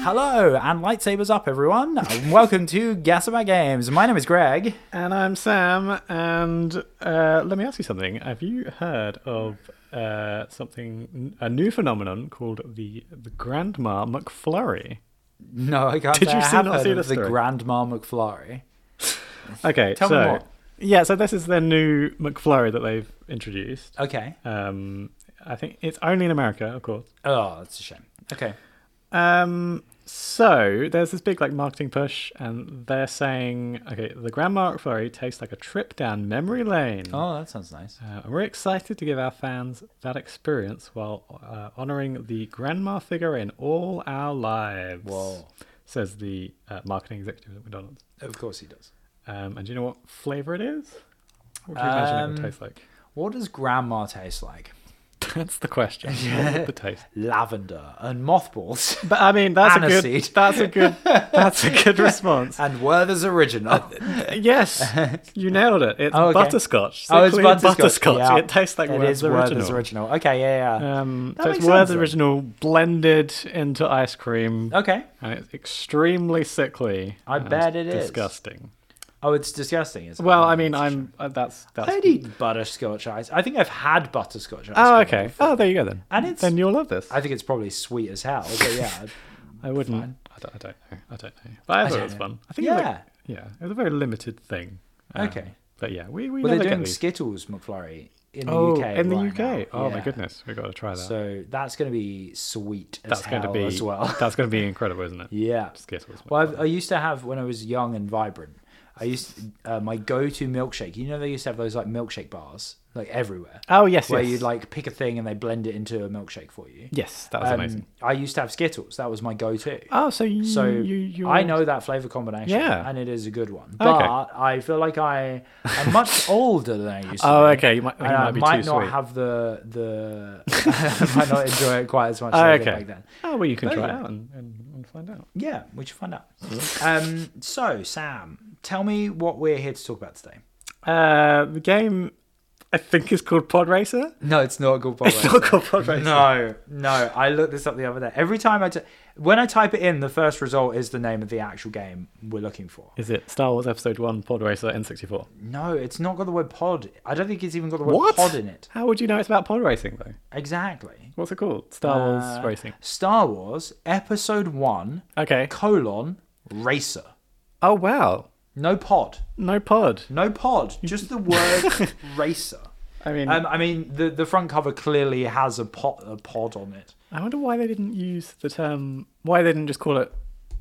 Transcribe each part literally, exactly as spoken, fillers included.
Hello, and lightsabers up, everyone. Welcome to Gas About Games. My name is Greg. And I'm Sam, and uh, let me ask you something. Have you heard of uh, something, a new phenomenon called the, the Grandma McFlurry? No, I can't Did say you I see have not heard see of this the story? Grandma McFlurry. Okay, Tell so me more. yeah, so this is their new McFlurry that they've introduced. Okay. Um, I think it's only in America, of course. Oh, that's a shame. Okay. Um, so there's this big like marketing push, and they're saying, okay, the Grandma McFlurry tastes like a trip down memory lane. Oh, that sounds nice. Uh, we're excited to give our fans that experience while uh, honouring the grandma figure in all our lives. Whoa. Says the uh, marketing executive at McDonald's. Of course he does. Um, and do you know what flavour it is? What do you imagine it Um, would taste like? What does Grandma taste like? That's the question. What would the taste? Lavender and mothballs. But I mean, that's a good. Aniseed. That's a good. That's a good response. And Werther's Original. Yes, you nailed it. It's Oh, okay. butterscotch. Oh, it's Simply butterscotch. butterscotch. Yeah. It tastes like It Werther's is Werther's original. Original. Okay, yeah, yeah. Um, That so makes it's sense, Werther's then. original blended into ice cream, Okay. and it's extremely sickly. I and bet it is. disgusting. Oh, it's disgusting, isn't it? Well, I mean, That's a I'm uh, that's that's. I'd eat butterscotch ice. I think I've had butterscotch ice. Oh, cream okay. before. Oh, there you go then. And it's- then you'll love this. I think it's probably sweet as hell, but yeah. I wouldn't. fine. I don't, I don't know. I don't know. But I, I thought don't it was know. fun. I think. It was Yeah. like, yeah. It was a very limited thing. Um, Okay. But yeah, we we Well, never they're get doing these. Skittles McFlurry in the Oh, U K. in the right U K. now. Oh my Yeah. goodness, we've got to try that. So that's going to be sweet as that's hell going to be as well. That's going to be incredible, isn't it? Yeah. Skittles. Well, I've, I used to have when I was young and vibrant. I used uh, my go-to milkshake. You know, they used to have those like milkshake bars like everywhere, Oh yes, where yes. you'd like pick a thing and they blend it into a milkshake for you. Yes, that was Um, amazing. I used to have Skittles. That was my go-to. Oh, so you, So you, you I know that flavor combination, Yeah. and it is a good one. But Okay. I feel like I am much older than I used to. Oh, be, okay. You might, you and I might be might too not sweet. have the the. I might not enjoy it quite as much as Oh, I did okay. back then. Oh, well, you can But try it yeah. out and, and, and find out. Yeah, we should find out. um, so Sam, tell me what we're here to talk about today. Uh, the game, I think, is called Pod Racer. No, it's not called Pod It's not called Pod Racer. No, no. I looked this up the other day. Every time I, t- when I type it in, the first result is the name of the actual game we're looking for. Is it Star Wars Episode One Pod Racer N sixty-four? No, it's not got the word pod. I don't think it's even got the word What? pod in it. How would you know it's about pod racing though? Exactly. What's it called? Star Wars Uh, Racing. Star Wars Episode One Okay. colon Racer. Oh wow, No pod. no pod. No pod. Just the word Racer. I mean, Um, I mean, the the front cover clearly has a pod, a pod on it. I wonder why they didn't use the term. Why they didn't just call it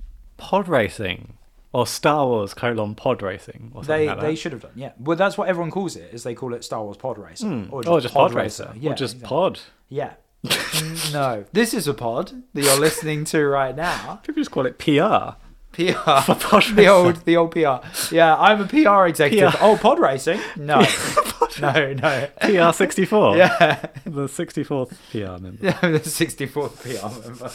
pod racing or Star Wars colon pod racing or something They like they that. should have done. Yeah. Well, that's what everyone calls it. Is they call it Star Wars Pod Racer Hmm. or Or just pod, racer. Yeah. or just exactly. pod. Yeah. Mm, no, this is a pod that you're listening to right now. People just call it P R. P R, pod the racer. old, the old P R. Yeah, I'm a P R executive. P R. Oh, pod racing? No, no, no. P R sixty-four. Yeah, The sixty-fourth P R member. yeah, I'm the sixty-fourth P R member.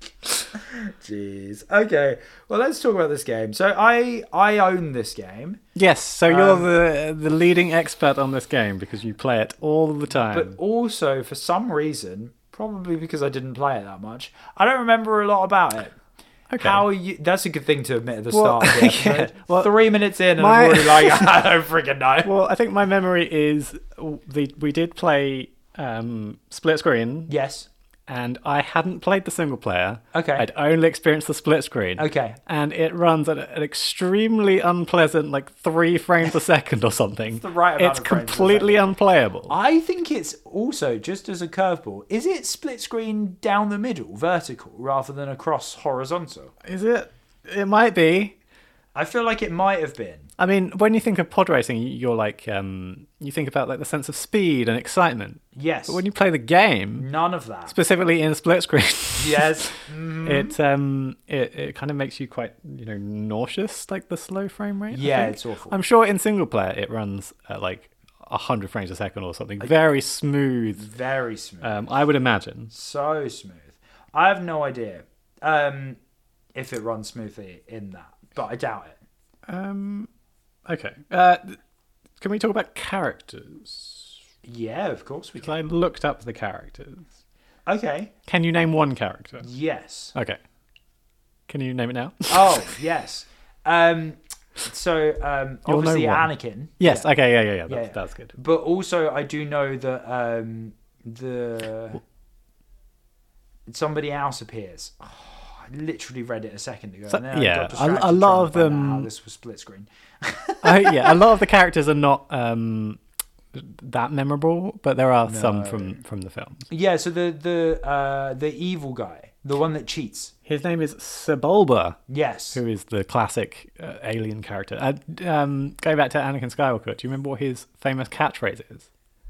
Jeez. Okay. Well, let's talk about this game. So I, I own this game, Yes, so you're Um, the the leading expert on this game because you play it all the time. but also for some reason, probably because I didn't play it that much, I don't remember a lot about it. okay. How are you? That's a good thing to admit at the Well, start. Of the episode. yeah, well, Three minutes in, and my- I'm already like, I don't freaking know. Well, I think my memory is the we did play um, split screen, Yes. and I hadn't played the single player. Okay. I'd only experienced the split screen. Okay. And it runs at an extremely unpleasant, like three frames a second or something. the right amount It's of frames a completely unplayable. I think it's also just as a curveball. Is it split screen down the middle, vertical, rather than across horizontal? Is it? It might be. I feel like it might have been. I mean, when you think of pod racing, you're like, um, you think about like the sense of speed and excitement. Yes. But when you play the game, None of that. specifically in split screen, Yes. Mm, it um it, it kind of makes you quite, you know, nauseous, like the slow frame rate. I yeah, think. it's awful. I'm sure in single player it runs at like a hundred frames a second or something. Very smooth. Very smooth. Um, I would imagine. So smooth. I have no idea um, if it runs smoothly in that, but I doubt it. Um, okay. Uh, can we talk about characters? Yeah, of course we Because can. I looked up the characters. Okay. Can you name one character? Yes. Okay. Can you name it now? Oh yes. Um, so um, You'll know obviously one. Anakin. Yes. Yeah. Okay. Yeah. Yeah. Yeah. That's, Yeah, yeah. that's good. But also I do know that um, the somebody else appears. Oh, I literally read it a second ago. So- and then I yeah, got a- distracted a lot trying to of find out them- How this was split screen. uh, yeah, a lot of the characters are not um, that memorable, but there are some No. from from the films. Yeah. So the the uh, the evil guy, the one that cheats. His name is Sebulba, Yes. who is the classic uh, alien character. Uh, um, going back to Anakin Skywalker, do you remember what his famous catchphrase is?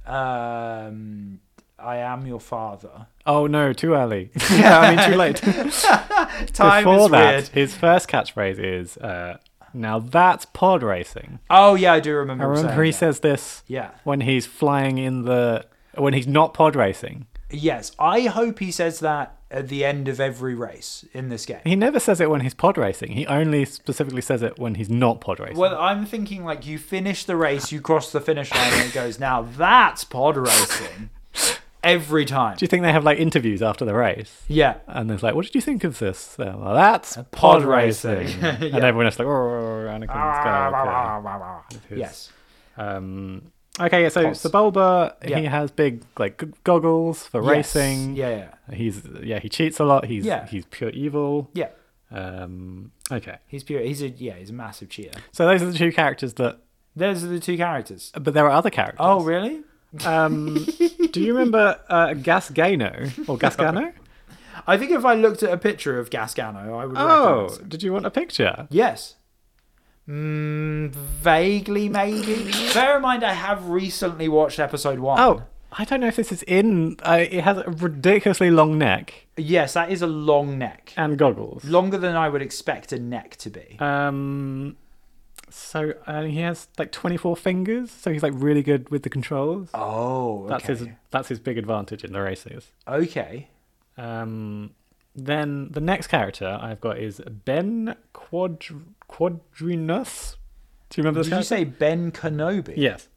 Um, I am your father. Oh no, too early. Yeah, I mean too late. Time Before is that, weird. his first catchphrase is, uh, "Now that's pod racing." Oh yeah, I do remember. I him remember saying he that. says this Yeah. when he's flying in the when he's not pod racing. Yes, I hope he says that at the end of every race in this game. He never says it when he's pod racing. He only specifically says it when he's not pod racing. Well, I'm thinking like you finish the race, you cross the finish line, and it goes, now that's pod racing. Every time. Do you think they have like interviews after the race? Yeah. And it's like, what did you think of this? Uh, well, that's pod, pod racing. racing. And Yeah. everyone is like, oh, Anakin Skywalker. His- Yes. Um, okay, yeah, so Pods. Sebulba, Yeah. he has big like g- goggles for Yes. racing. Yeah, yeah. He's yeah, he cheats a lot. He's Yeah. he's pure evil. Yeah. Um, okay, He's pure. He's a yeah. He's a massive cheater. so those are the two characters that. Those are the two characters. But there are other characters. Oh, really? Um, do you remember uh, Gasgano or Gasgano? I think if I looked at a picture of Gasgano, I would Oh, recognize him. did you want a picture? Yes. Mm, vaguely, maybe. Bear in mind, I have recently watched episode one. Oh, I don't know if this is in. Uh, it has a ridiculously long neck Yes, that is a long neck. and goggles. Longer than I would expect a neck to be. Um, so uh, he has like twenty-four fingers, so he's like really good with the controls. Oh, okay. That's his. That's his big advantage in the races. Okay. Um, then the next character I've got is Ben Quadr- Quadrinus. Do you remember this Did you character? say Ben Kenobi? Yes.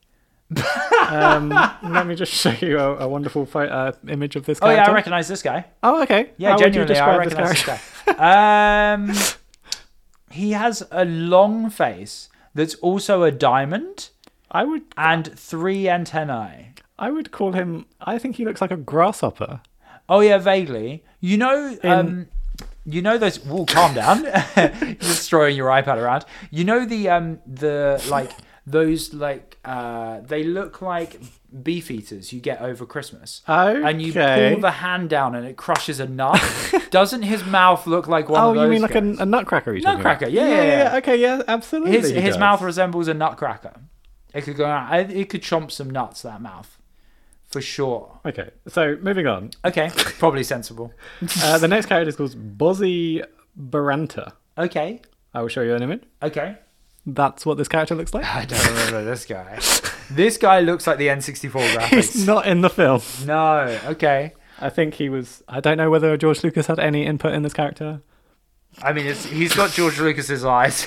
um, let me just show you a, a wonderful photo, uh, image of this Oh, character. yeah, I recognise this guy. Oh, okay. Yeah, How would you genuinely, I describe this recognise character? this guy. um, he has a long face that's also a diamond I would, and three antennae. I would call him. I think he looks like a grasshopper. Oh yeah, vaguely. You know, um, you know those. Whoa, calm down. You're just throwing your iPad around. You know the um the like those like uh they look like beef eaters you get over Christmas. Okay. And you pull the hand down and it crushes a nut. Doesn't his mouth look like one Oh, of those? you mean like a, guys? a nutcracker? You're talking Nutcracker, about? yeah, yeah, yeah. Okay, yeah, absolutely. His he his does. mouth resembles a nutcracker. It could go out. It could chomp some nuts. That mouth, for sure. Okay, so moving on. Okay, probably sensible. Uh, the next character is called Bozzy Baranta. Okay, I will show you an image. okay. That's what this character looks like. I don't remember this guy. This guy looks like the N sixty-four graphics. He's not in the film. No. Okay. I think he was. I don't know whether George Lucas had any input in this character. I mean, it's, he's got George Lucas's eyes.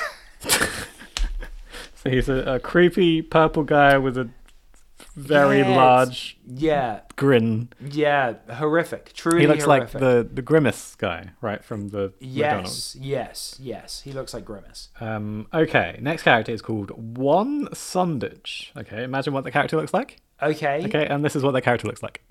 So he's a, a creepy purple guy with a very Yes. large Yeah. grin. Yeah. Horrific. Truly He looks horrific. like the, the Grimace guy, right, from the McDonald's. Yes. Yes. Yes. He looks like Grimace. Um, okay, next character is called Juan Sondage. Okay, imagine what the character looks like. Okay. Okay, and this is what the character looks like.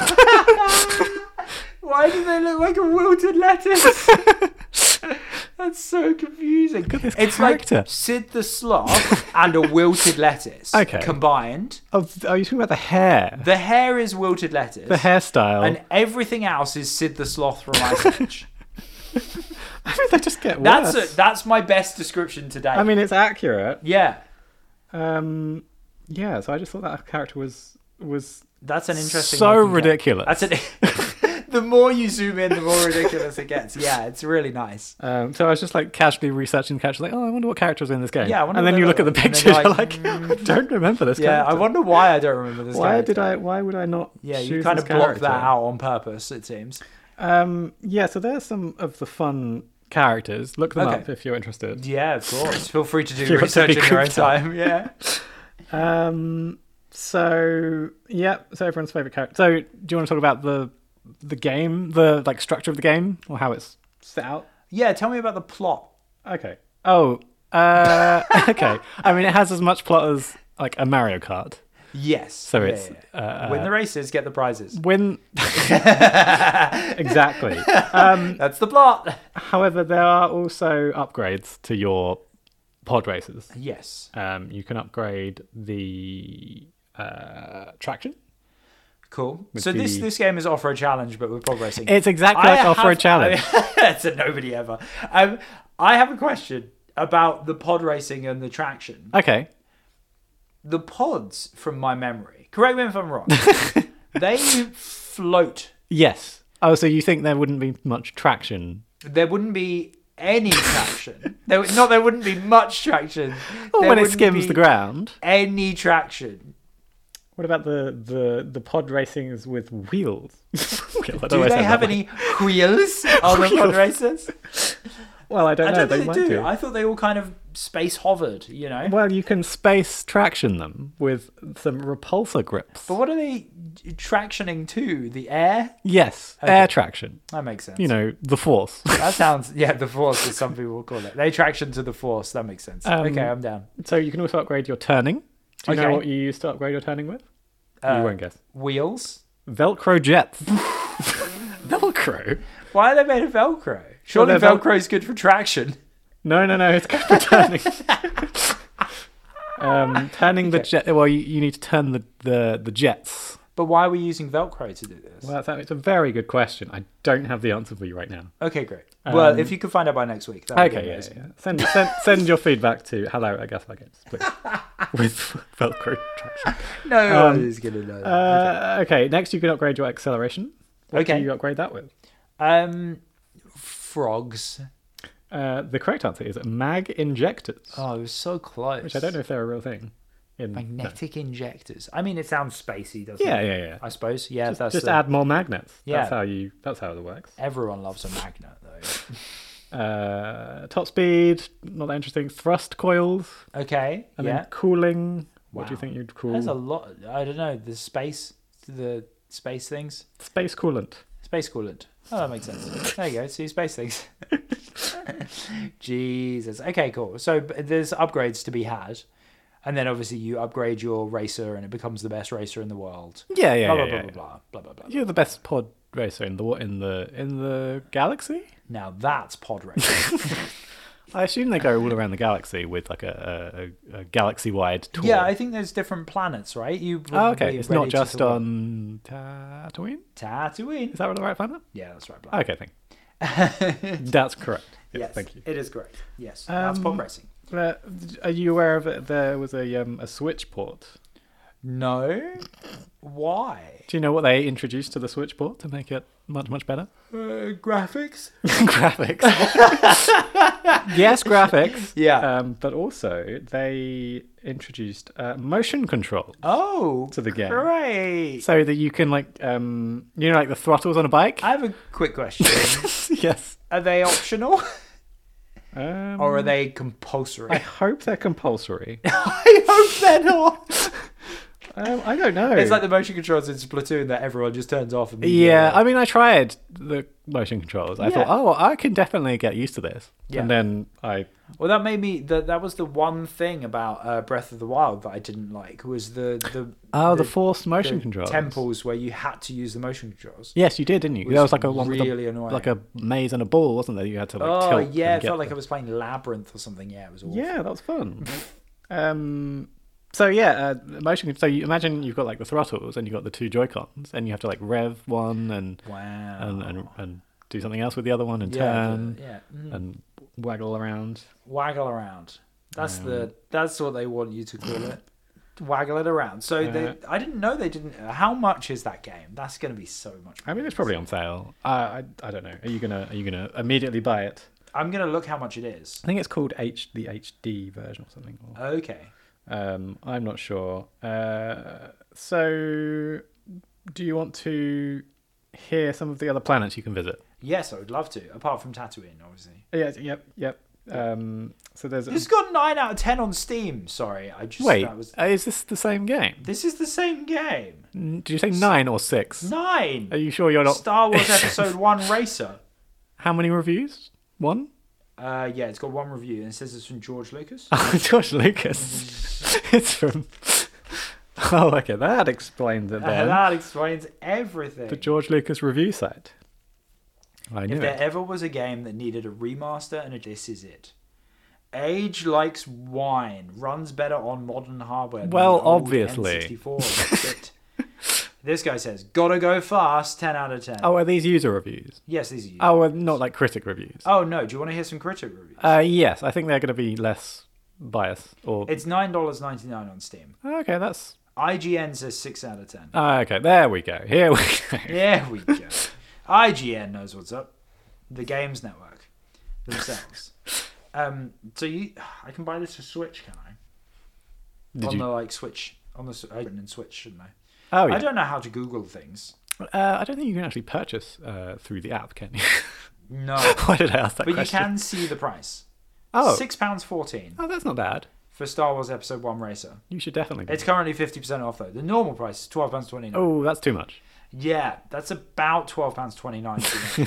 Why do they look like a wilted lettuce? That's so confusing. Look at this It's character. like Sid the Sloth and a wilted lettuce Okay. combined. Oh, are you talking about the hair? The hair is wilted lettuce. The hairstyle. And everything else is Sid the Sloth from Ice Age. I mean, they just get That's worse. a, that's my best description today. I mean, it's accurate. yeah, Um, yeah, so I just thought that character was was that's an interesting. so looking guy. ridiculous. That's an. The more you zoom in, the more ridiculous it gets. Yeah, it's really nice. Um, so I was just like casually researching characters, like, oh, I wonder what characters are in this game. Yeah, I wonder and then what you they look at the look like. And pictures, then you're you're like, like, I don't remember this Yeah, character. I wonder why I don't remember this. Why character. did I? Why would I not? Yeah, you choose kind this of blocked character? that out on purpose. It seems. Um, yeah, so there's some of the fun characters. Look them Okay. up if you're interested. Yeah, of course. Feel free to do You want to research be in your own creeped out. time. Yeah. Um, so yeah, so everyone's favorite character. So do you want to talk about the the game, the like structure of the game, or how it's set out? Yeah, tell me about the plot. Okay. Oh, uh, okay. I mean, it has as much plot as like a Mario Kart. Yes. So Yeah, it's yeah, yeah. uh, Win the races, get the prizes. Win. Exactly. Um, That's the plot. however, there are also upgrades to your pod races. Yes. Um, you can upgrade the uh, traction. Cool. With So this the- this game is Off-Road Challenge, but with pod racing. It's exactly I like have- Off-Road Challenge. That's a nobody ever. Um, I have a question about the pod racing and the traction. Okay. The pods, from my memory, correct me if I'm wrong, they float. Yes. Oh, so you think there wouldn't be much traction? There wouldn't be any traction. There, would- not there wouldn't be much traction. Or There when it wouldn't skims be the ground? Any traction. What about the, the, the pod racings with wheels? Wheels, I don't Do know why I they said have that. any wheels on the pod Wheels. racers? Well, I don't I know. don't They think might they do. do. I thought they all kind of space hovered, you know? Well, you can space traction them with some repulsor grips. But what are they tractioning to? The air? Yes, Okay. air traction. That makes sense. You know, the force. That sounds, yeah, the force, as some people call it. They traction to the force. That makes sense. Um, okay, I'm down. So you can also upgrade your turning. Do you Okay. know what you used to upgrade your turning with? Uh, you won't guess. Wheels? Velcro jets. Velcro? Why are they made of Velcro? Surely they're Vel- Velcro is good for traction. No, no, no. It's good for turning. um, turning the Okay. jet. Well, you, you need to turn the, the, the jets. But why are we using Velcro to do this? Well, that's, it's a very good question. I don't have the answer for you right now. Okay, great. well, Um, if you could find out by next week. That would be Okay, yeah, amazing. yeah. Send, send, send your feedback to hello at Gaslight Games, please. With Velcro traction. No Um, one is going to know that. Uh, okay, next you can upgrade your acceleration. What Okay. do you upgrade that with? Um, frogs. Uh, the correct answer is mag injectors, Oh, it was so close. which I don't know if they're a real thing. In, no. Magnetic injectors. I mean, it sounds spacey, doesn't Yeah, it? yeah, yeah. I suppose. Yeah, Just, that's just the- add more magnets. Yeah. That's how you. That's how it works. Everyone loves a magnet, though. Uh, top speed, not that interesting. Thrust coils, Okay. and yeah. then cooling. What do you Wow. think you'd call There's a lot. I don't know. The space, the space things, space coolant? space coolant. Oh, that makes sense. There you go. See space things. Jesus. Okay, cool. So b- there's upgrades to be had, and then obviously you upgrade your racer, and it becomes the best racer in the world. Yeah, yeah, blah yeah. blah yeah, blah yeah. blah blah blah blah blah. You're the best pod racer in the in the in the galaxy. Now that's pod racing. I assume they go all around the galaxy with like a, a, a galaxy-wide tour. Yeah, I think there's different planets, right? You Oh, okay. probably It's ready not to just talk on Tatooine. about Tatooine. Is that the right planet? Yeah, that's right. Black. Okay, thank you. That's correct. Yes, Yes, thank you. It is correct. Yes, that's Um, pod racing. Uh, are you aware of it? There was a um, a Switch port. No, why? Do you know what they introduced to the Switch port to make it much much better? Uh, graphics. Graphics. Yes, graphics. Yeah. Um, but also they introduced uh, motion control Oh, to the game, great. so that you can like um, you know, like the throttles on a bike. I have a quick question. Yes. Are they optional Um, or are they compulsory? I hope they're compulsory. I hope they're not. um, I don't know. It's like the motion controls in Splatoon that everyone just turns off immediately. Yeah, I mean, I tried the motion controls. I Yeah. thought, oh, I can definitely get used to this. Yeah. And then I, Well, that made me. That that was the one thing about uh, Breath of the Wild that I didn't like was the the oh, the, the forced motion the controls. temples where you had to use the motion controls. Yes, you did, didn't you? Was There was like a one with really a, annoying. like a maze and a ball, wasn't there? You had to like Oh tilt. yeah, and it get felt like the- I was playing Labyrinth or something. Yeah, it was awful. Yeah, that was fun. um. So yeah, uh, motion. So you imagine you've got like the throttles and you've got the two Joy Cons, and you have to like rev one and Wow. and, and and do something else with the other one and yeah, turn the- yeah. Mm. and waggle around. Waggle around. That's Um, the that's what they want you to call it. Waggle it around. So Uh, they, I didn't know they didn't. How much is that game? That's going to be so much. I mean, it's probably on sale. I, I I don't know. Are you gonna are you gonna immediately buy it? I'm going to look how much it is. I think it's called H the H D version or something. Or, Okay. um, I'm not sure. Uh, so, do you want to hear some of the other planets you can visit? Yes, I would love to. Apart from Tatooine, obviously. Yeah. Yep. Yep. Um, so there's. This got nine out of ten on Steam. Sorry, I just Wait, that was. uh, is this the same game? This is the same game. N- Did you say nine or six? Nine. Are you sure you're not? Star Wars Episode One Racer. How many reviews? One? Uh, yeah, it's got one review, and it says it's from George Lucas. Oh, George Lucas. It's from... Oh, okay, that explains it Uh, then. that explains everything. The George Lucas review site. I knew If there it. ever was a game that needed a remaster, and this is it. Age likes wine, runs better on modern hardware. than Well, the old obviously. N sixty-four. That's it. This guy says, gotta go fast, ten out of ten. Oh, are these user reviews? Yes, these are you. Oh, well, not like critic reviews. Oh, no. Do you want to hear some critic reviews? Uh, yes, I think they're going to be less biased. Or It's nine dollars and ninety-nine cents on Steam. oh, okay, that's... I G N says six out of ten. Oh, okay, there we go. Here we go. There we go. I G N knows what's up. The Games Network themselves. um, so you, I can buy this for Switch, can I? Did on you? the like Switch, on the s- I written in Switch, shouldn't I? Oh, yeah. I don't know how to Google things. Uh, I don't think you can actually purchase uh, through the app, can you? No, Why did I ask that but question? you can see the price. Oh. Six pounds fourteen Oh, that's not bad. for Star Wars Episode One Racer. You should definitely. Go. It's currently fifty percent off though. The normal price is twelve pounds twenty nine. Oh, that's too much. Yeah, that's about twelve pounds twenty nine.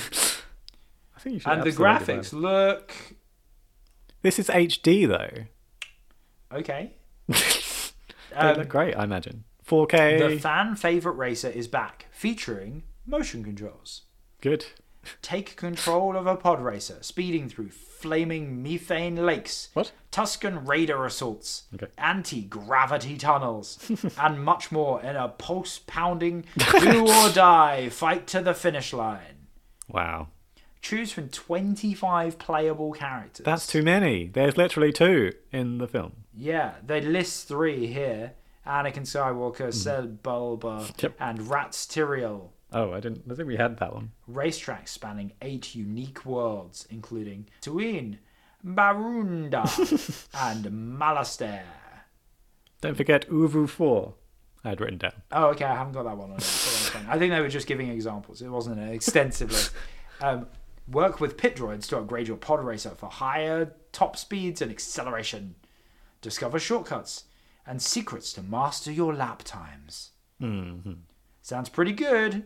I think you should. And the absolutely buy graphics it. look This is H D though. okay. They Um, look great, I imagine. four K. The fan favorite racer is back, featuring motion controls. Good. Take control of a pod racer, speeding through flaming methane lakes, What? Tuscan Raider assaults, Okay. anti-gravity tunnels, and much more in a pulse-pounding do or die fight to the finish line. Wow. Choose from twenty-five playable characters. That's too many. There's literally two in the film. Yeah, they list three here. Anakin Skywalker, Cel Bulba, Mm-hmm. Yep. and Rats Tyrael. Oh, I didn't. I think we had that one. Racetracks spanning eight unique worlds, including Tatooine, Barunda, and Malastair. Don't forget Uvu Four. I had written down. Oh, okay, I haven't got that one on it. So that's fine. I think they were just giving examples. It wasn't an extensive list. Um, work with pit droids to upgrade your pod racer for higher top speeds and acceleration. Discover shortcuts and secrets to master your lap times. Mm-hmm. Sounds pretty good.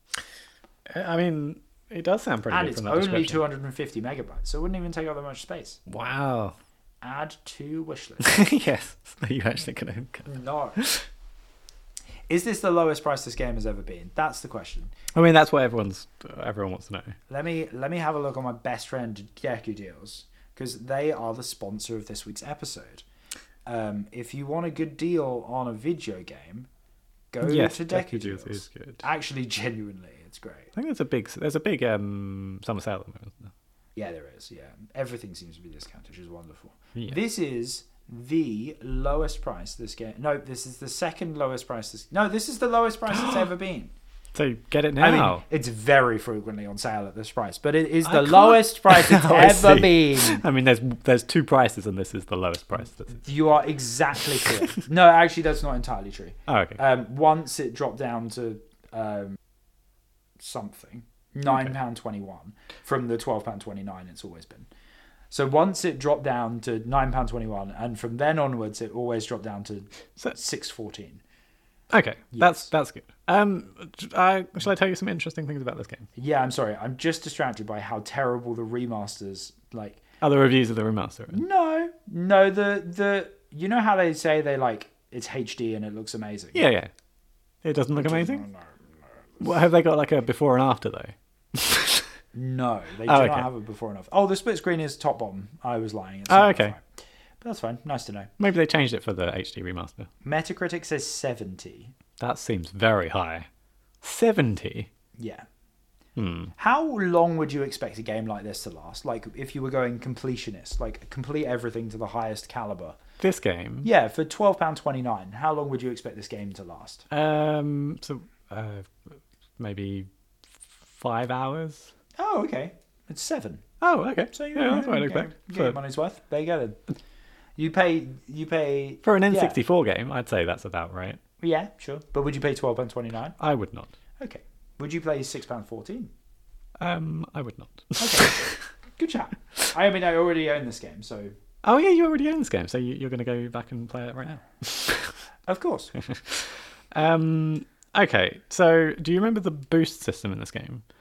I mean, it does sound pretty And good it's from that only description. two hundred fifty megabytes, so it wouldn't even take up that much space. Wow. Add to wishlist. Yes. Are you actually going to... No. Is this the lowest price this game has ever been? That's the question. I mean, that's what everyone's everyone wants to know. Let me let me have a look on my best friend Deku Deals, because they are the sponsor of this week's episode. Um, if you want a good deal on a video game, go Yes, to Deku Deku Deals Deals. is good. Actually, genuinely, it's great. I think there's a big there's a big um summer sale at the moment. Isn't there? Yeah, there is. Yeah, everything seems to be discounted, which is wonderful. Yeah. This is the lowest price this game. No, this is the second lowest price. This no, this is the lowest price it's ever been. So get it now. I mean, it's very frequently on sale at this price, but it is I the can't- lowest price it's Oh, I ever see. been. I mean, there's there's two prices, and this is the lowest price. That's it. You are exactly correct. No, actually, that's not entirely true. Oh, okay. Um, once it dropped down to um, something nine pound twenty one from the twelve pound twenty nine. It's always been. So once it dropped down to nine pound twenty one, and from then onwards, it always dropped down to So- six fourteen. Okay, Yes. that's that's good. Um, I, shall I tell you some interesting things about this game? Yeah, I'm sorry. I'm just distracted by how terrible the remasters like. Other reviews of the remaster. Right? No, no. The the you know how they say they like it's H D and it looks amazing. Yeah, yeah. It doesn't look No, amazing. no, What, have they got like a before and after though? no, they do Oh, not okay. have it before enough. Oh, the split screen is top bottom. I was lying. It's Oh, not okay. fine. But that's fine. Nice to know. Maybe they changed it for the H D remaster. Metacritic says seventy. That seems very high. Seventy. Yeah. Hmm. How long would you expect a game like this to last? Like if you were going completionist, like complete everything to the highest caliber. This game. Yeah, for twelve pound twenty nine. How long would you expect this game to last? Um. So uh, maybe five hours. Oh, okay. It's seven. Oh, okay. So you yeah, that's what I'd get- expect. Get your For, money's worth. There you go then. You pay. You pay. for an yeah. N sixty-four game, I'd say that's about right. Yeah, sure. But would you pay twelve pound twenty nine? I would not. Okay. Would you play six pound fourteen? Um, I would not. Okay. Good chat. I mean, I already own this game, so Oh yeah, you already own this game, so you, you're going to go back and play it right now. of course. Um. Okay. So, do you remember the boost system in this game?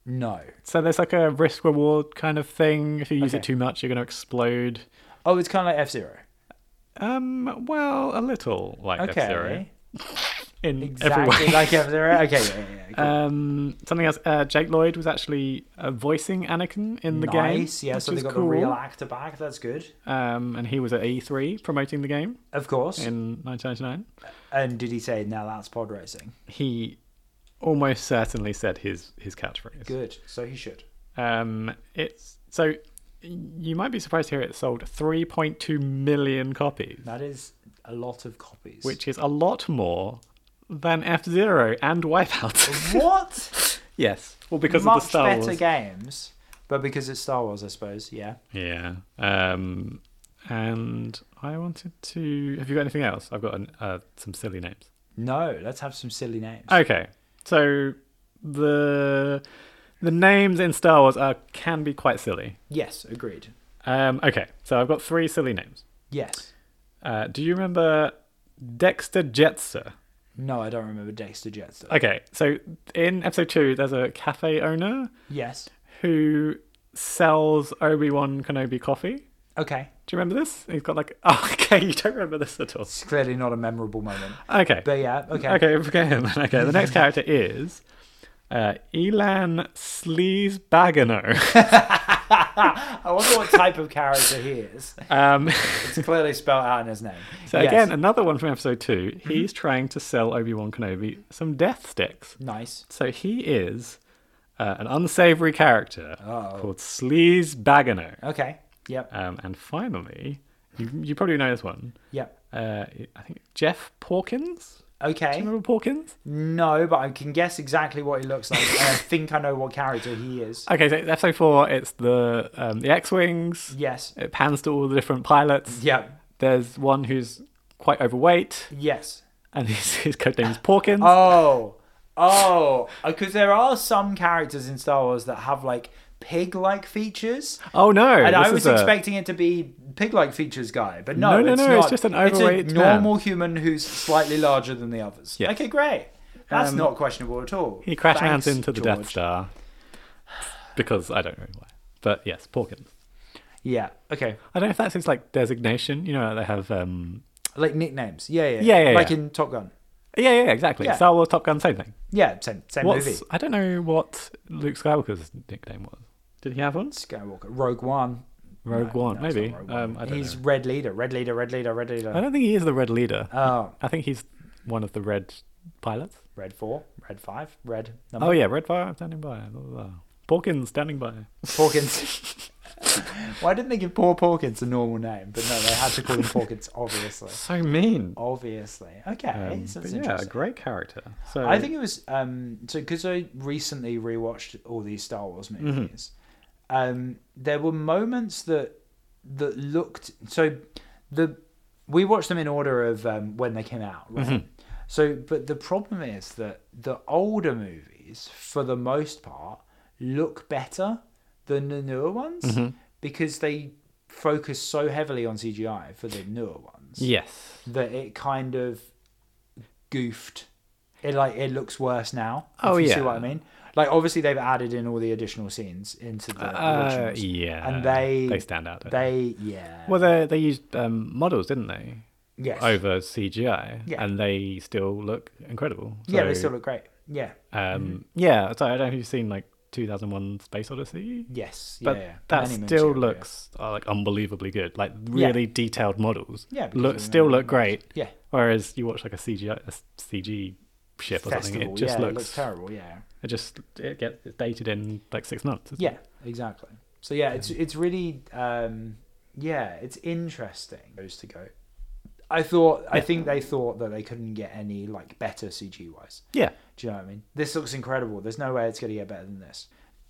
No. So there's like a risk reward kind of thing. If you use Okay. it too much, you're going to explode. Oh, it's kind of like F-Zero. Um, well, a little like Okay. F-Zero in Exactly every way. like F-Zero. Okay, yeah, yeah, yeah. Cool. Um, something else. Uh, Jake Lloyd was actually uh, voicing Anakin in the game. Nice, yeah. which So they is got cool. the real actor back. That's good. Um, and he was at E three promoting the game Of course. in nineteen ninety-nine. And did he say, "Now that's pod racing"? He almost certainly said his his catchphrase. Good. So he should. Um, it's so you might be surprised to hear it sold three point two million copies, That is a lot of copies. which is a lot more than F-Zero and Wipeout. What? Yes, well, because Much of the Star better Wars. games, but because it's Star Wars, I suppose. Yeah. Yeah. Um, and I wanted to. Have you got anything else? I've got an, uh, some silly names. No, let's have some silly names. Okay, so the the names in Star Wars are can be quite silly. Yes, agreed. Um, okay, so I've got three silly names. Yes. Uh, do you remember Dexter Jetster? No, I don't remember Dexter Jetster. Okay, so in episode two, there's a cafe owner Yes. who sells Obi-Wan Kenobi coffee. Okay. Do you remember this? He's got like, oh, okay, you don't remember this at all. It's clearly not a memorable moment. Okay, But yeah, okay. okay, forget him. Okay, the next character is uh, Elan Sleazebagano. I wonder what type of character he is. um, It's clearly spelled out in his name. so Yes. again, another one from episode two. He's trying to sell Obi-Wan Kenobi some death sticks. Nice. So he is uh, an unsavory character Uh-oh. called Sleazebagano. Okay. Yep. Um, and finally, you you probably know this one. Yep. Uh, I think Jeff Porkins. Do Okay. you remember Porkins? No, but I can guess exactly what he looks like, and I think I know what character he is. Okay, so episode four, it's the um, the X-wings. Yes. It pans to all the different pilots. Yep. There's one who's quite overweight, Yes. and his, his code name is Porkins. Oh. Oh. Because there are some characters in Star Wars that have like pig-like features. Oh, no! And I this was is a- expecting it to be pig-like features guy, but no, No, no, it's no, not. it's just an overweight It's a man. normal human who's slightly larger than the others. Yes. Okay, great. That's Um, not questionable at all. He crash Thanks, lands into the George. Death Star because I don't know why, but yes, Porkins. Yeah. Okay. I don't know if that's his like designation. You know, they have. Um... Like nicknames. Yeah, yeah. Yeah, yeah, Like yeah. in Top Gun. Yeah, yeah, exactly. Yeah. Star Wars, Top Gun, same thing. Yeah, same same What's movie. I don't know what Luke Skywalker's nickname was. Did he have one? Skywalker. Rogue One. Rogue No, One, no, it's maybe. not Rogue One. Um, I don't He's know. Red Leader. Red Leader. Red Leader. Red Leader. I don't think he is the Red Leader. Oh, I think he's one of the Red pilots. Red Four. Red Five. Red. Number. Oh yeah, Red Fire standing by. Blah, blah, blah. Porkins standing by. Porkins. Why didn't they give poor Porkins a normal name? But no, they had to call him Porkins, obviously. So mean. Obviously. Okay. Um, so but that's yeah, a interesting. great character. So I think it was um so because I recently rewatched all these Star Wars movies. Um, there were moments that that looked so the we watched them in order of um, when they came out, right? So, but the problem is that the older movies, for the most part, look better than the newer ones because they focus so heavily on C G I for the newer ones yes. that it kind of goofed. It like it looks worse now. If Oh, you see yeah. what I mean? Like obviously they've added in all the additional scenes into the Uh, originals. yeah. and they they stand out. Don't They yeah. Well, they they used um, models, didn't they, yes. over C G I, Yeah. and they still look incredible. yeah, they So, still look great. Yeah. Um, yeah. So I don't know if you've seen like two thousand one Space Odyssey, Yes. but yeah, yeah. that Many moons still ago, yeah. looks uh, like unbelievably good. Like really detailed models. Yeah, because Look of the still many look great. Yeah. Whereas you watch like a C G I, a C G ship or something, Festival. it just yeah, looks, it looks terrible. Yeah. it just it gets it's dated in like six months. Yeah. Exactly. So yeah, it's it's really um, yeah, it's interesting. Those to go. I thought I Yeah. think they thought that they couldn't get any like better C G wise. Yeah. Do you know what I mean? This looks incredible. There's no way it's going to get better than this.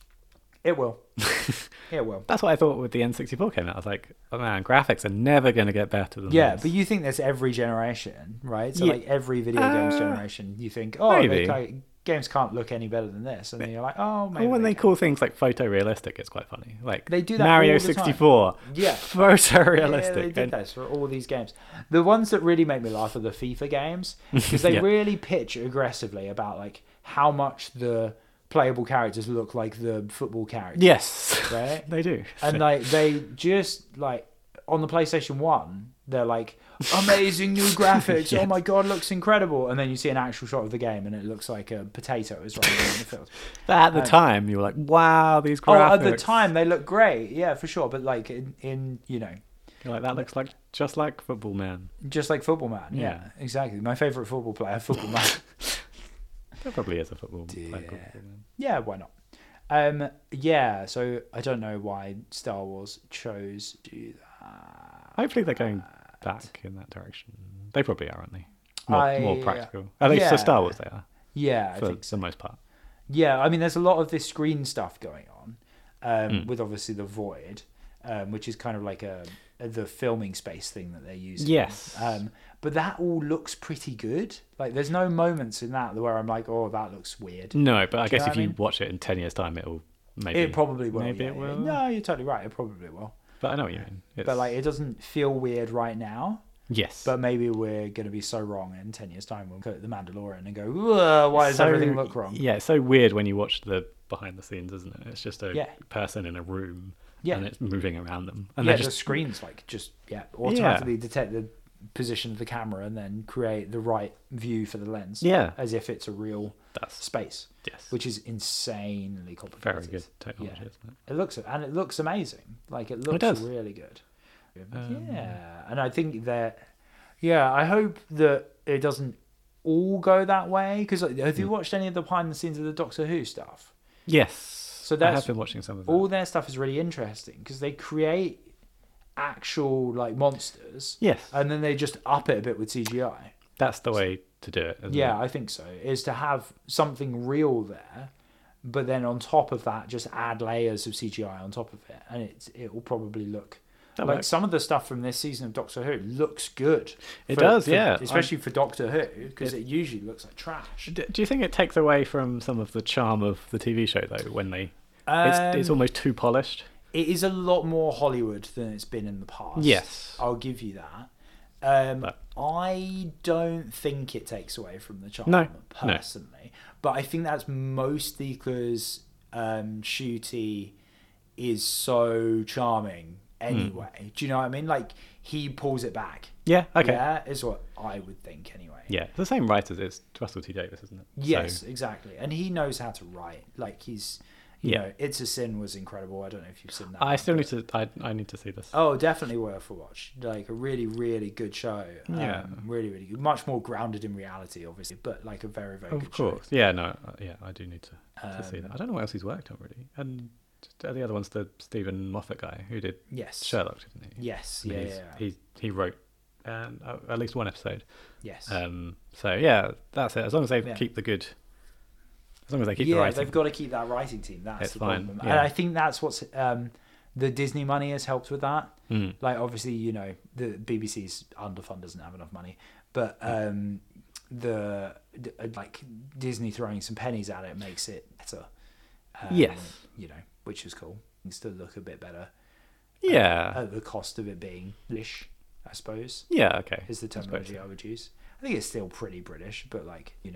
It will. It will. That's what I thought with the N sixty-four came out. I was like, oh man, graphics are never going to get better than Yeah, this. but you think that's every generation, right? So Yeah. like every video games Uh, generation, you think, oh, maybe. they can't, games can't look any better than this, and then you're like, oh, maybe. Well, when they can. call things like photorealistic, it's quite funny. Like They do that Mario all the time. sixty-four, Yeah. photorealistic. Yeah, they did And- this for all these games. The ones that really make me laugh are the FIFA games because they Yeah. really pitch aggressively about like how much the playable characters look like the football characters. Yes, Right? they do. And like they just like on the PlayStation one, they're like amazing new graphics. Yes. Oh my god, looks incredible. And then you see an actual shot of the game, and it looks like a potato is running in the field. But at the Um, time, you were like, "Wow, these Oh, graphics!" at the time they look great, yeah, for sure. But like in, in you know, You're like, that looks like just like Football Man. just like Football Man. Yeah, Yeah. exactly. My favorite football player, Football Man. There probably is a football player Yeah. called Football Man. Yeah, why not? Um, yeah. So I don't know why Star Wars chose to do that. Hopefully, they're going back in that direction. They probably are, aren't they? More, I- more practical. At least yeah. for Star Wars, they are Yeah, I for think so. the most part. Yeah, I mean, there's a lot of this screen stuff going on, um, Mm. with obviously the Void, um, which is kind of like a, a the filming space thing that they're using. Yes. Um, but that all looks pretty good. Like, there's no moments in that where I'm like, oh, that looks weird. No, but I Do you guess know if what I you mean? watch it in ten years' time, it'll maybe. It probably will. Maybe yeah, it yeah. will. No, you're totally right. It probably will. But I know what you mean. It's, But like, it doesn't feel weird right now. yes. But maybe we're going to be so wrong in ten years' time. We'll look at The Mandalorian and go, "Whoa, why does So- everything look wrong?" Yeah, it's so weird when you watch the behind the scenes, isn't it? It's just a Yeah. person in a room Yeah. and it's moving around them. And yeah, they're the just screens like just yeah automatically detect the position of the camera and then create the right view for the lens. Yeah. as if it's a real that's space, yes. which is insanely complicated. Very good technology, Yeah. isn't it? It looks and it looks amazing. Like it looks does. really good. Um, yeah, and I think that yeah, I hope that it doesn't all go that way because like, have you Hmm. watched any of the behind the scenes of the Doctor Who stuff? Yes. So I that's have been watching some of that. all their stuff is really interesting because they create actual like monsters. Yes. And then they just up it a bit with C G I. That's the way to do it. Isn't Yeah, it? I think so. Is to have something real there, but then on top of that, just add layers of C G I on top of it, and it it will probably look That like works. some of the stuff from this season of Doctor Who looks good. It For- does, for- yeah. especially for Doctor Who because It- it, usually looks like trash. D- Do you think it takes away from some of the charm of the T V show though? When they, it's it's Um, almost too polished. It is a lot more Hollywood than it's been in the past. Yes. I'll give you that. Um, But- I don't think it takes away from the charm, No, no. personally. But I think that's mostly because um, Shooty is so charming anyway. Do you know what I mean? Like, he pulls it back. Yeah. Okay. Yeah, is what I would think anyway. Yeah, it's the same writers. It's Russell T Davis, isn't it? Yes, So, exactly. And he knows how to write. Like, he's, you Yeah. know, It's a Sin was incredible. I don't know if you've seen that. I one, still but- need to. I I need to see this. Oh, definitely worth a watch. Like a really, really good show. Um, Yeah. really, really good. Much more grounded in reality, obviously, but like a very, very Of good course. Yeah. No. uh, Yeah. I do need to, to see Um, that. I don't know what else he's worked on really. And the other one's the Stephen Moffat guy who did show. Yes. Sherlock, didn't he? Yes. And Yeah. he's- Yeah. yeah. He he wrote um, uh, at least one episode. Yes. Um. So yeah, that's it. As long as they Yeah. keep the good. As long as they keep yeah, the writing. they've got to keep that writing team. That's It's the fine, problem. yeah. And I think that's what's um, the Disney money has helped with that. Mm. Like, obviously, you know, the B B C's underfund doesn't have enough money, but um, the d- like Disney throwing some pennies at it makes it better. Um, Yes. You know, which is cool. Things to look a bit better. Yeah. At the cost of it being British, I suppose, yeah. Okay. is the I suppose terminology so. I would use. I think it's still pretty British, but like, you know,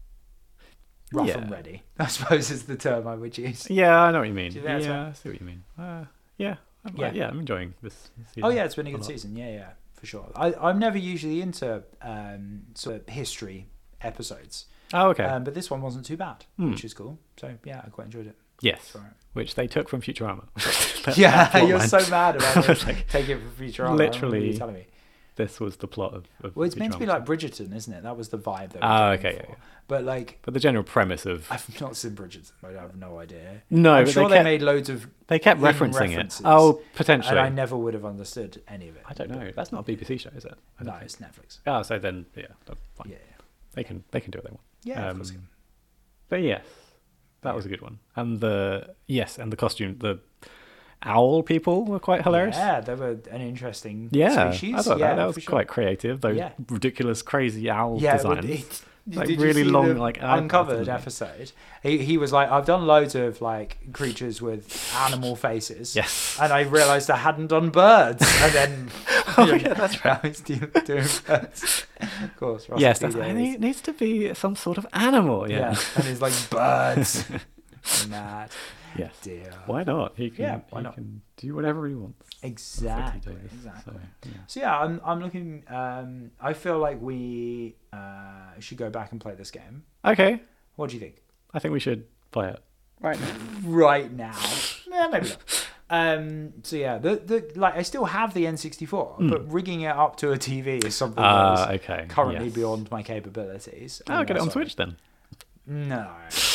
rough Yeah. and ready, I suppose is the term I would use. Yeah, I know what you mean. Do you think that's Yeah, right? I see what you mean. Uh, yeah. I'm, Yeah. yeah. Yeah. I'm enjoying this. Season Oh yeah, it's been a a good lot. season. Yeah, yeah, for sure. I, I'm never usually into um, sort of history episodes, Oh, okay. um, but this one wasn't too bad, Hmm. which is cool. So yeah, I quite enjoyed it. yes. It's all right. Which they took from Futurama. That- Yeah, that plot you're line. so mad about I it. was like, Take it for future. I remember literally- you telling me. this was the plot of. of Well, it's meant to be Futurama. like Bridgerton, isn't it? That was the vibe. They were Oh, going okay, for. yeah, yeah. But like, But the general premise of I've not seen Bridgerton. I have no idea. no, I'm but sure they they, kept, made loads of, they kept hidden referencing references. it. Oh, potentially. and I never would have understood any of it. I don't know. That's not a B B C show, is it? I don't No, think. it's Netflix. Oh, so then yeah, that's fine. Yeah, They can they can do what they want. yeah, of Um, course. they can. But yes, that was a good one. And the yes, and the costume, the owl people were quite hilarious. Yeah, they were an interesting Yeah, species. I thought yeah, that, that was for sure. quite creative. Those Yeah. ridiculous, crazy owl Yeah, designs. well, it, Like did you really see long, the like, eye uncovered patterns. episode. He he was like, I've done loads of like creatures with animal faces. Yes. And I realised I hadn't done birds, and then Oh, yeah, that's right. I was doing, doing birds. Of course. Russell yes, T that's, Davies. and it needs to be some sort of animal. Yeah. Yeah. and he's like birds. Mad. Yes. Dear. Why not? He can, Yeah, why he not? can do whatever he wants. Exactly. Davis, Exactly. So, yeah. So yeah, I'm I'm looking. Um, I feel like we uh, should go back and play this game. Okay. What do you think? I think we should play it right now. Right now, yeah, maybe not. Um, so yeah, the the like I still have the N sixty-four, Mm. but rigging it up to a T V is something Ah, that is okay. currently yes. beyond my capabilities. Oh, I'm get it on sorry. Switch then. No.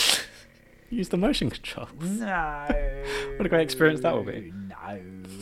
Use the motion controls. No. What a great experience that will be. No.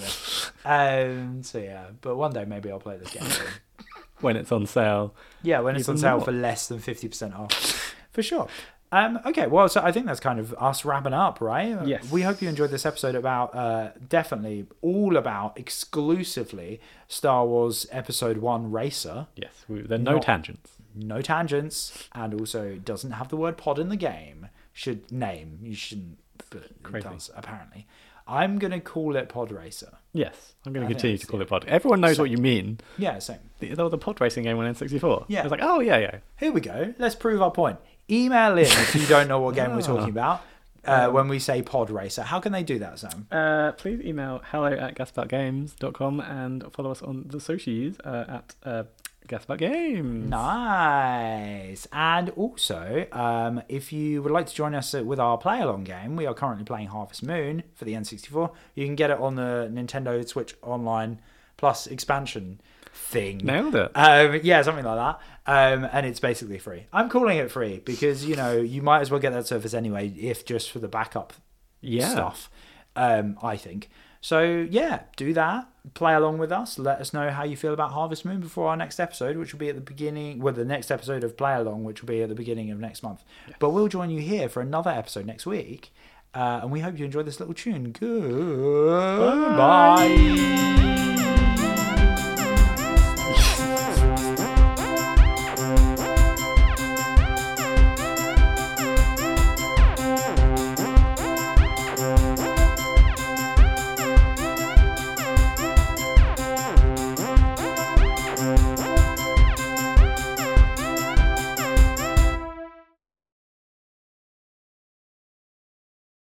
Um. So yeah, but one day maybe I'll play this game. When it's on sale. Yeah, when it's Even on sale more. for less than fifty percent off. For sure. Um, okay, well, so I think that's kind of us wrapping up, right? Yes. We hope you enjoyed this episode about, uh, definitely all about exclusively Star Wars Episode one Racer. Yes. We, there are no Not- tangents. No tangents, and also doesn't have the word pod in the game. Should name, you shouldn't, but it Crazy. does, apparently. I'm going to call it Pod Racer. Yes. I'm going I to think continue that's to call the- it pod. Everyone knows Same. what you mean. Yeah, same. The, the, the pod racing game on N sixty-four. Yeah. I was like, oh, yeah, yeah. Here we go. Let's prove our point. Email in if you don't know what game we're talking about. Uh, when we say Pod Racer, how can they do that, Sam? Uh, please email hello at gaspartgames dot com and follow us on the socials uh, at uh, gaspartgames. Nice. And also, um, if you would like to join us with our play along game, we are currently playing Harvest Moon for the N sixty-four. You can get it on the Nintendo Switch Online Plus expansion thing. Nailed it. Um, yeah, something like that. Um, and it's basically free. I'm calling it free because, you know, you might as well get that service anyway, if just for the backup Yeah. stuff, um, I think. So, yeah, do that. Play along with us. Let us know how you feel about Harvest Moon before our next episode, which will be at the beginning, well, the next episode of Play Along, which will be at the beginning of next month. Yes. But we'll join you here for another episode next week. Uh, and we hope you enjoyed this little tune. Goodbye. Bye.